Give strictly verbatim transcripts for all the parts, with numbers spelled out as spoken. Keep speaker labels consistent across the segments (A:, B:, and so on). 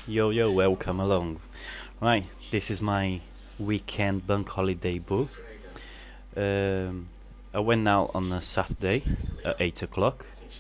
A: Yo, yo, welcome along. Right, this is my weekend bank holiday boo. Um, I went out on a Saturday at eight o'clock.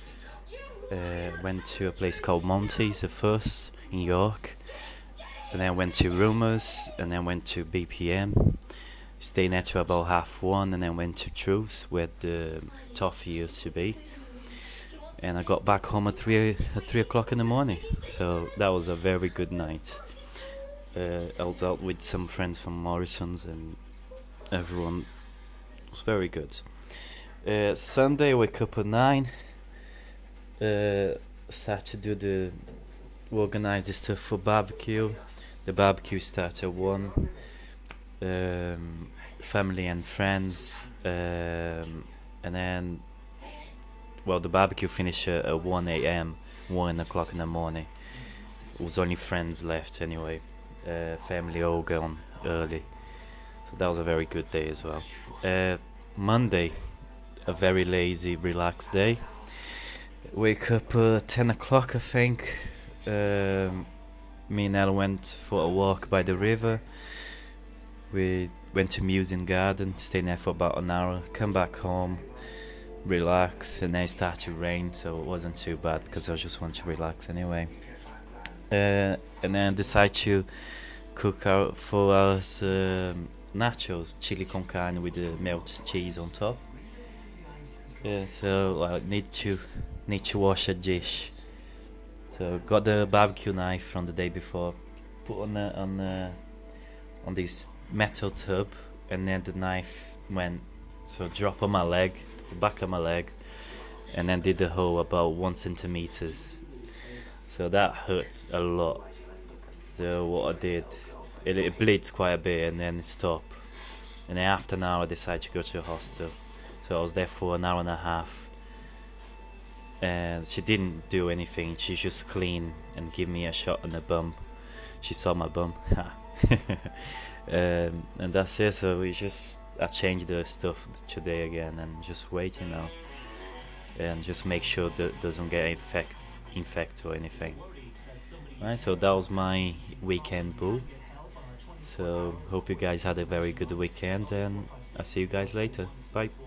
A: Uh, went to a place called Monty's at first in York. And then went to Rumours, and then went to B P M. Stayed there till about half one, and then went to Truth, where the toffee used to be. And I got back home at three at three o'clock in the morning. So that was a very good night. Uh, I was out with some friends from Morrison's, and everyone was very good. Uh, Sunday, wake up at nine. Uh, start to do the organize the stuff for barbecue. The barbecue starts at one. Um, family and friends, um, and then well, the barbecue finished at, at one a m, one o'clock in the morning. It was only friends left anyway. Uh, family all gone early, so that was a very good day as well. Uh, Monday, a very lazy, relaxed day. Wake up uh, ten o'clock, I think. Um, me and Elle went for a walk by the river. We went to Museum Garden, stayed there for about an hour. Come back home, relax, and then it started to rain, so it wasn't too bad because I just wanted to relax anyway. Uh, and then decide to cook out for us um, nachos, chili con carne with the melted cheese on top. Yeah, so I need to need to wash a dish. So got the barbecue knife from the day before, put on the, on the, on this metal tub, and then the knife went so drop on my leg, the back of my leg, and then did the hole about one centimeters. So that hurts a lot. So what I did, it, it bleeds quite a bit, and then it stopped. And then after an hour, I decided to go to the hospital. So I was there for an hour and a half. And she didn't do anything. She just cleaned and gave me a shot on the bum. She saw my bum. um, and that's it. So we just I changed the stuff today again, and just waiting now, and just make sure that doesn't get infect infect or anything. Right. So that was my weekend boo. So hope you guys had a very good weekend, and I'll see you guys later. Bye.